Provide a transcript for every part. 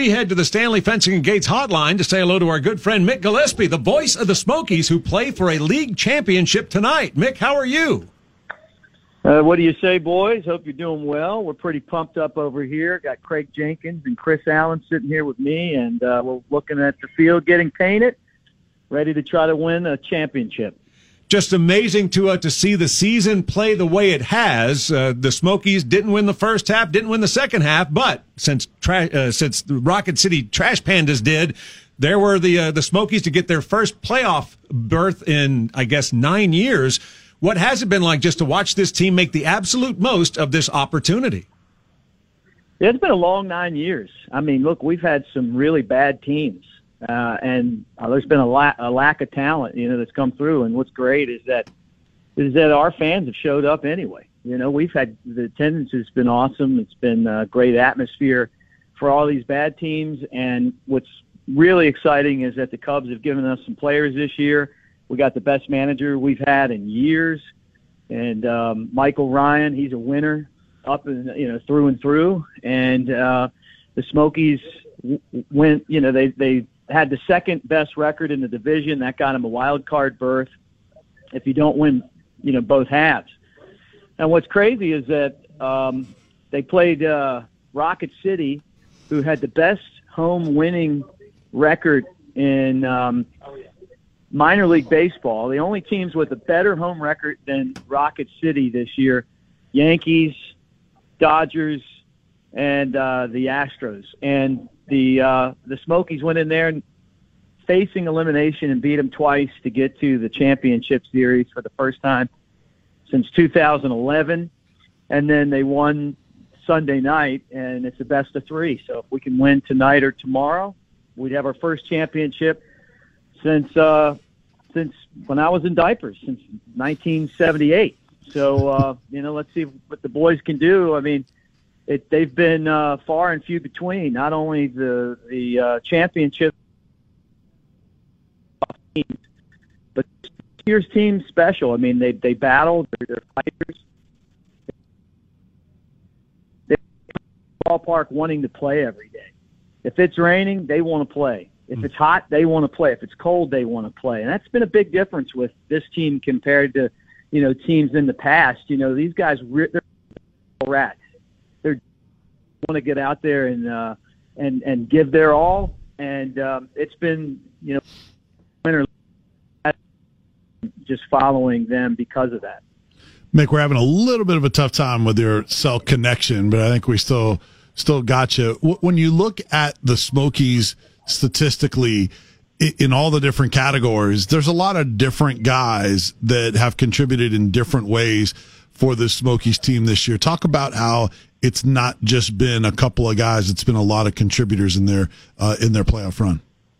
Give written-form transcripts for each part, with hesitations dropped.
we head to the Stanley Fencing and Gates hotline to say hello to our good friend Mick Gillespie, the voice of the Smokies, who play for a league championship tonight. Mick, how are you? What do you say, boys? Hope you're doing well. We're pretty pumped up over here. Got Craig Jenkins and Chris Allen sitting here with me, and we're looking at the field getting painted, ready to try to win a championship. Just amazing to see the season play the way it has. The Smokies didn't win the first half, didn't win the second half, but since the Rocket City Trash Pandas did, there were the Smokies to get their first playoff berth in, I guess, 9 years. What has it been like just to watch this team make the absolute most of this opportunity? It's been a long 9 years. I mean, look, we've had some really bad teams. And there's been a lack of talent, that's come through. And what's great is that our fans have showed up anyway. We've had the attendance has been awesome. It's been a great atmosphere for all these bad teams. And what's really exciting is that the Cubs have given us some players this year. We got the best manager we've had in years, and Michael Ryan. He's a winner, up and through and through. And the Smokies went. They had the second best record in the division. That got them a wild card berth if you don't win, both halves. And what's crazy is that they played Rocket City, who had the best home winning record in minor league baseball. The only teams with a better home record than Rocket City this year, Yankees, Dodgers, and the Astros. And the Smokies went in there and facing elimination and beat them twice to get to the championship series for the first time since 2011. And then they won Sunday night, and it's a best of three. So if we can win tonight or tomorrow, we'd have our first championship since when I was in diapers, since 1978. So, let's see what the boys can do. I mean, they've been far and few between. Not only the championship teams, but this year's team's special. I mean, they battled. They're fighters. They're in the ballpark wanting to play every day. If it's raining, they want to play. If it's hot, they want to play. If it's cold, they want to play. And that's been a big difference with this team compared to, teams in the past. These guys, they're rats. They want to get out there and give their all. And it's been, winter just following them because of that. Mick, we're having a little bit of a tough time with your cell connection, but I think we still got you. When you look at the Smokies statistically in all the different categories, there's a lot of different guys that have contributed in different ways for the Smokies team this year. Talk about how it's not just been a couple of guys; it's been a lot of contributors in their playoff run.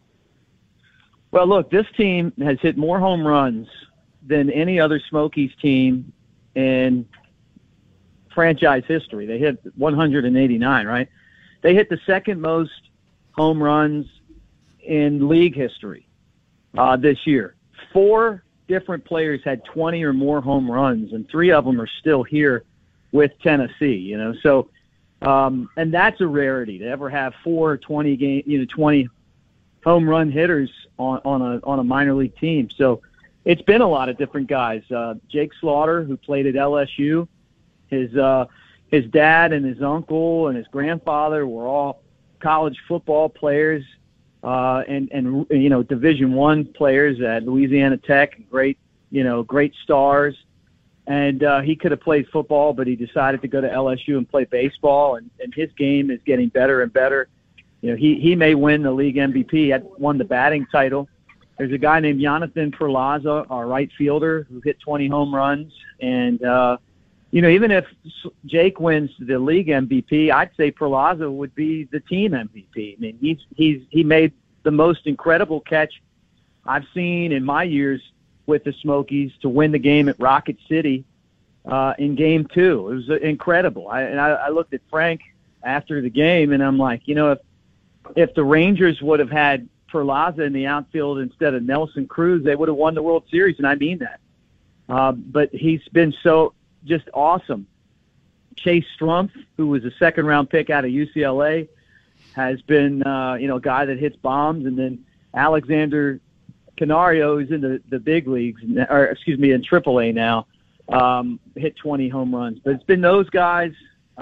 Well, look, this team has hit more home runs than any other Smokies team in franchise history. They hit 189, right? They hit the second most home runs in league history this year. 4 different players had 20 or more home runs, and 3 of them are still here with Tennessee. So and that's a rarity to ever have 4 20 home run hitters on a minor league team. So it's been a lot of different guys. Jake Slaughter, who played at LSU, his dad and his uncle and his grandfather were all college football players, and Division I players at Louisiana Tech, great stars. And he could have played football, but he decided to go to LSU and play baseball, and his game is getting better and better. He may win the league MVP. Had won the batting title. There's a guy named Jonathan Perlaza, our right fielder, who hit 20 home runs. And, even if Jake wins the league MVP, I'd say Perlaza would be the team MVP. I mean, he made the most incredible catch I've seen in my years with the Smokies to win the game at Rocket City in Game 2. It was incredible. I looked at Frank after the game, and I'm like, if the Rangers would have had Perlaza in the outfield instead of Nelson Cruz, they would have won the World Series, and I mean that. But he's been so just awesome. Chase Strumpf, who was a second-round pick out of UCLA, has been, a guy that hits bombs, and then Alexander Canario, who's in the big leagues, in AAA now, hit 20 home runs. But it's been those guys.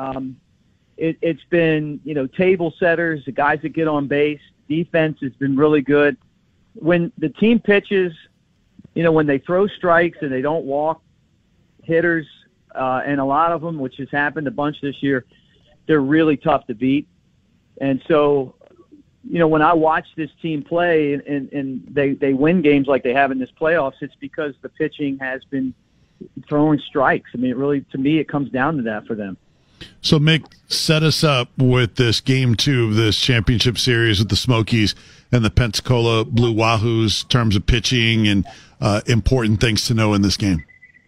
It's been, table setters, the guys that get on base. Defense has been really good. When the team pitches, when they throw strikes and they don't walk hitters, and a lot of them, which has happened a bunch this year, they're really tough to beat. And so, when I watch this team play and they win games like they have in this playoffs, it's because the pitching has been throwing strikes. I mean, to me, it comes down to that for them. So, Mick, set us up with this Game 2 of this championship series with the Smokies and the Pensacola Blue Wahoos in terms of pitching and important things to know in this game.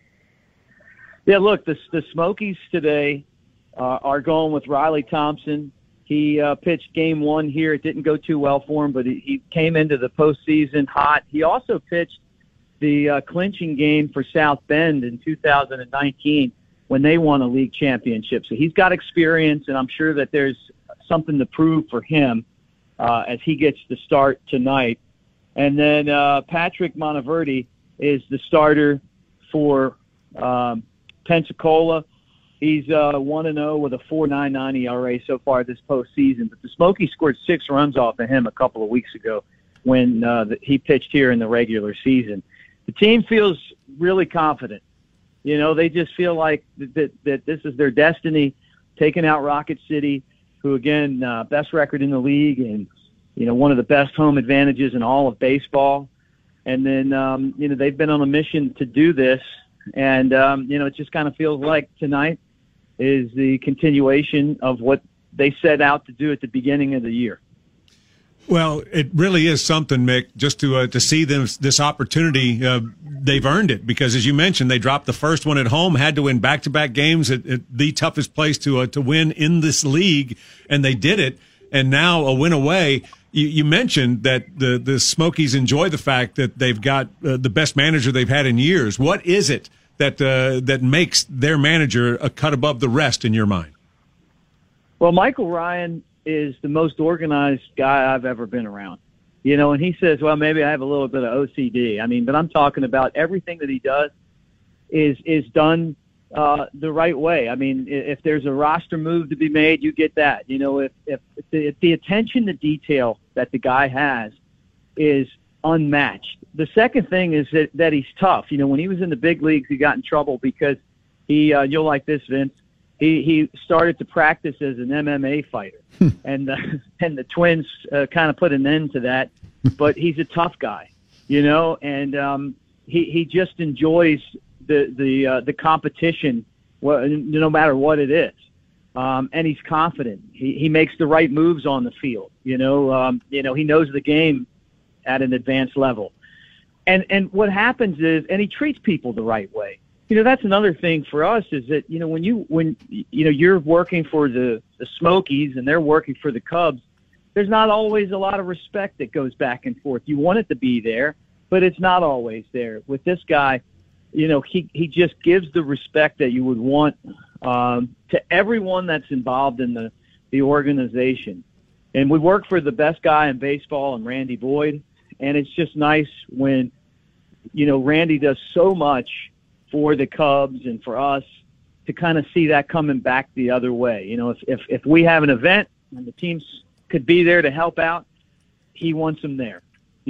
Yeah, look, the Smokies today are going with Riley Thompson. He pitched Game 1 here. It didn't go too well for him, but he came into the postseason hot. He also pitched the clinching game for South Bend in 2019 when they won a league championship. So he's got experience, and I'm sure that there's something to prove for him as he gets the start tonight. And then Patrick Monteverde is the starter for Pensacola. He's 1-0 with a 4.99 ERA so far this postseason. But the Smokies scored 6 runs off of him a couple of weeks ago when he pitched here in the regular season. The team feels really confident. They just feel like that this is their destiny, taking out Rocket City, who, again, best record in the league and, one of the best home advantages in all of baseball. And then, they've been on a mission to do this. And, it just kind of feels like tonight is the continuation of what they set out to do at the beginning of the year. Well, it really is something, Mick, just to see them this opportunity. They've earned it because, as you mentioned, they dropped the first one at home, had to win back-to-back games at the toughest place to win in this league, and they did it. And now a win away. You mentioned that the Smokies enjoy the fact that they've got the best manager they've had in years. What is it that makes their manager a cut above the rest in your mind? Well, Michael Ryan is the most organized guy I've ever been around. And he says, well, maybe I have a little bit of OCD. I mean, but I'm talking about everything that he does is done the right way. I mean, if there's a roster move to be made, you get that. If the attention to detail that the guy has is unmatched. The second thing is that he's tough. When he was in the big leagues, he got in trouble because you'll like this, Vince. He started to practice as an MMA fighter, and the Twins kind of put an end to that. But he's a tough guy, and he just enjoys the competition, no matter what it is, and he's confident. He makes the right moves on the field. He knows the game at an advanced level, and what happens is, and he treats people the right way. That's another thing for us is that, when you're working for the Smokies and they're working for the Cubs, there's not always a lot of respect that goes back and forth. You want it to be there, but it's not always there. With this guy, he just gives the respect that you would want to everyone that's involved in the organization. And we work for the best guy in baseball, and Randy Boyd, and it's just nice when, Randy does so much for the Cubs and for us to kind of see that coming back the other way. If we have an event and the teams could be there to help out, he wants them there.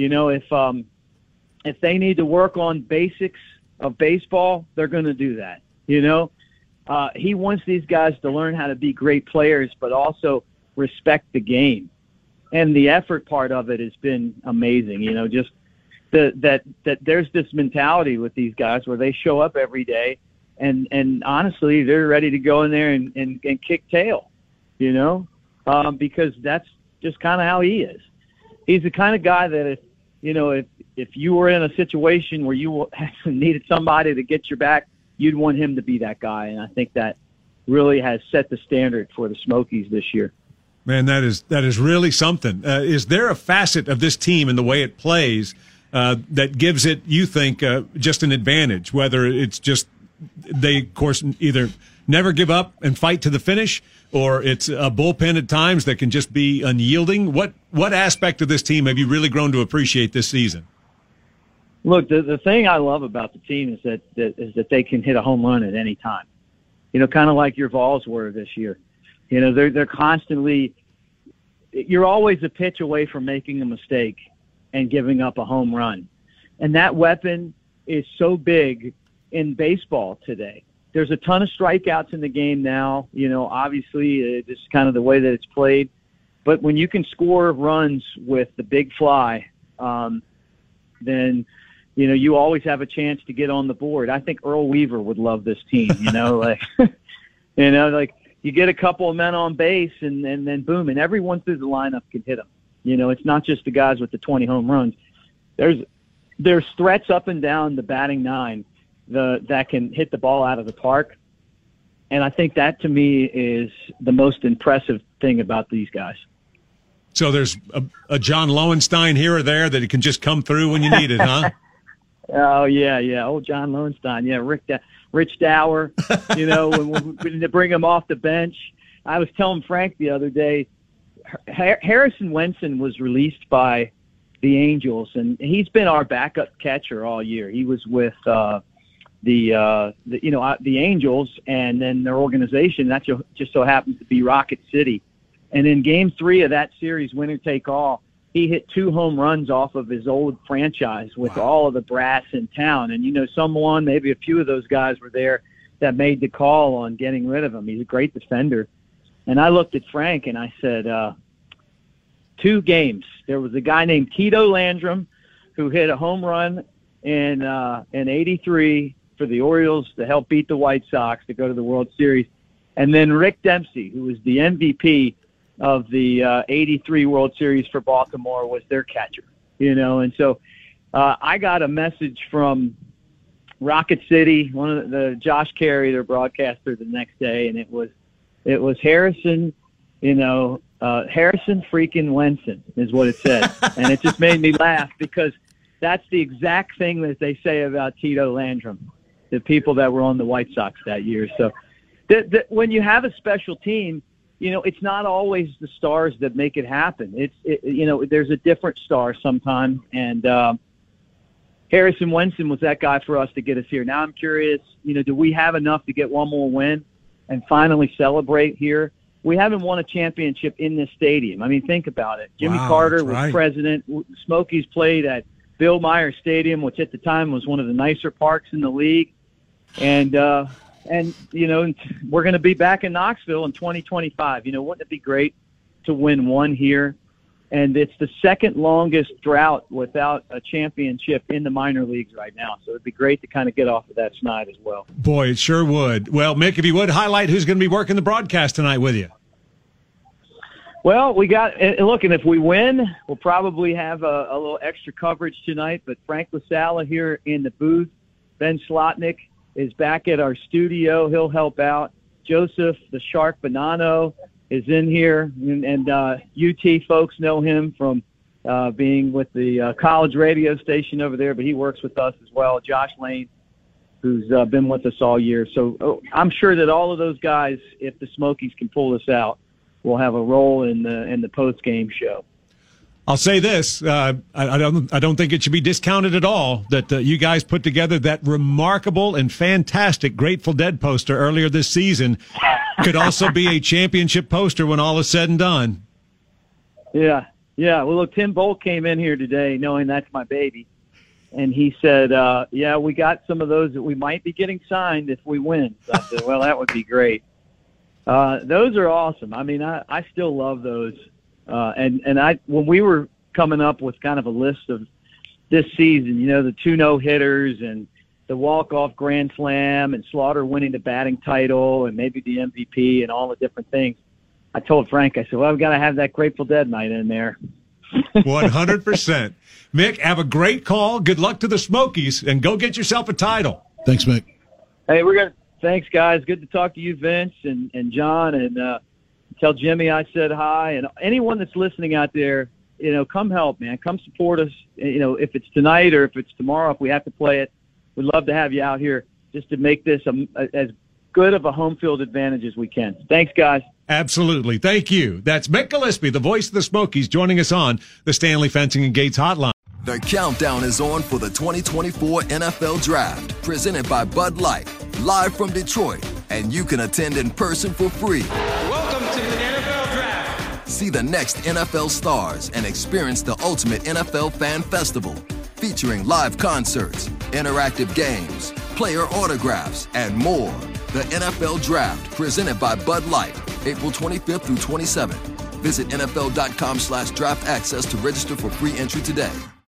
If they need to work on basics of baseball, they're going to do that. He wants these guys to learn how to be great players, but also respect the game. And the effort part of it has been amazing. Just that there's this mentality with these guys where they show up every day and honestly, they're ready to go in there and kick tail, because that's just kind of how he is. He's the kind of guy that if you were in a situation where you needed somebody to get your back, you'd want him to be that guy. And I think that really has set the standard for the Smokies this year. Man, that is really something. Is there a facet of this team and the way it plays that gives it, you think, just an advantage, whether it's just they, of course, either never give up and fight to the finish, or it's a bullpen at times that can just be unyielding? What aspect of this team have you really grown to appreciate this season? Look, the thing I love about the team is that they can hit a home run at any time. Kind of like your Vols were this year. They're constantly – you're always a pitch away from making a mistake and giving up a home run. And that weapon is so big in baseball today. There's a ton of strikeouts in the game now. Obviously, just kind of the way that it's played. But when you can score runs with the big fly, then – you always have a chance to get on the board. I think Earl Weaver would love this team, like you get a couple of men on base and then boom, and everyone through the lineup can hit them. It's not just the guys with the 20 home runs. There's threats up and down the batting nine that can hit the ball out of the park. And I think that to me is the most impressive thing about these guys. So there's a John Lowenstein here or there that it can just come through when you need it, huh? Oh, yeah. Oh, John Lowenstein. Yeah, Rich Dower, when to bring him off the bench. I was telling Frank the other day, Harrison Wenson was released by the Angels, and he's been our backup catcher all year. He was with the Angels, and then their organization, that just so happens to be Rocket City. And in Game 3 of that series, winner take all, he hit 2 home runs off of his old franchise with all of the brass in town. And, maybe a few of those guys were there that made the call on getting rid of him. He's a great defender. And I looked at Frank and I said, 2 games. There was a guy named Tito Landrum who hit a home run in 83 for the Orioles to help beat the White Sox to go to the World Series. And then Rick Dempsey, who was the MVP of the 83 World Series for Baltimore, was their catcher, and so I got a message from Rocket City, one of the Josh Carey, their broadcaster, the next day, and it was Harrison, Harrison freaking Wenson is what it said. And it just made me laugh because that's the exact thing that they say about Tito Landrum, the people that were on the White Sox that year. So when you have a special team, it's not always the stars that make it happen. There's a different star sometimes. And Harrison Wenson was that guy for us to get us here. Now I'm curious, do we have enough to get one more win and finally celebrate here? We haven't won a championship in this stadium. I mean, think about it. Jimmy Carter was president. Smokies played at Bill Meyer Stadium, which at the time was one of the nicer parks in the league. And we're going to be back in Knoxville in 2025. Wouldn't it be great to win one here? And it's the second longest drought without a championship in the minor leagues right now. So it'd be great to kind of get off of that snide as well. Boy, it sure would. Well, Mick, if you would, highlight who's going to be working the broadcast tonight with you. Well, and if we win, we'll probably have a little extra coverage tonight. But Frank LaSala here in the booth. Ben Slotnick is back at our studio. He'll help out. Joseph, the Shark Bonanno, is in here. And UT folks know him from being with the college radio station over there, but he works with us as well. Josh Lane, who's been with us all year. So I'm sure that all of those guys, if the Smokies can pull this out, will have a role in the post-game show. I'll say this: I don't think it should be discounted at all that you guys put together that remarkable and fantastic Grateful Dead poster earlier this season. Could also be a championship poster when all is said and done. Yeah. Well, look, Tim Bolt came in here today knowing that's my baby, and he said, we got some of those that we might be getting signed if we win. So I said, well, that would be great. Those are awesome. I mean, I still love those. When we were coming up with kind of a list of this season, the 2 no-hitters and the walk-off grand slam and Slaughter winning the batting title and maybe the MVP and all the different things, I told Frank, I said, well, I've got to have that Grateful Dead night in there. 100%. Mick, have a great call. Good luck to the Smokies, and go get yourself a title. Thanks, Mick. Hey, thanks, guys. Good to talk to you, Vince and John, and tell Jimmy I said hi. And anyone that's listening out there, come help, man. Come support us. If it's tonight or if it's tomorrow, if we have to play it, we'd love to have you out here just to make this as good of a home field advantage as we can. Thanks, guys. Absolutely. Thank you. That's Mick Gillespie, the voice of the Smokies, joining us on the Stanley Fencing and Gates Hotline. The countdown is on for the 2024 NFL Draft, presented by Bud Light, live from Detroit, and you can attend in person for free. Welcome to the NFL Draft. See the next NFL stars and experience the ultimate NFL fan festival, featuring live concerts, interactive games, player autographs, and more. The NFL Draft, presented by Bud Light, April 25th through 27th. Visit NFL.com/draft access to register for free entry today.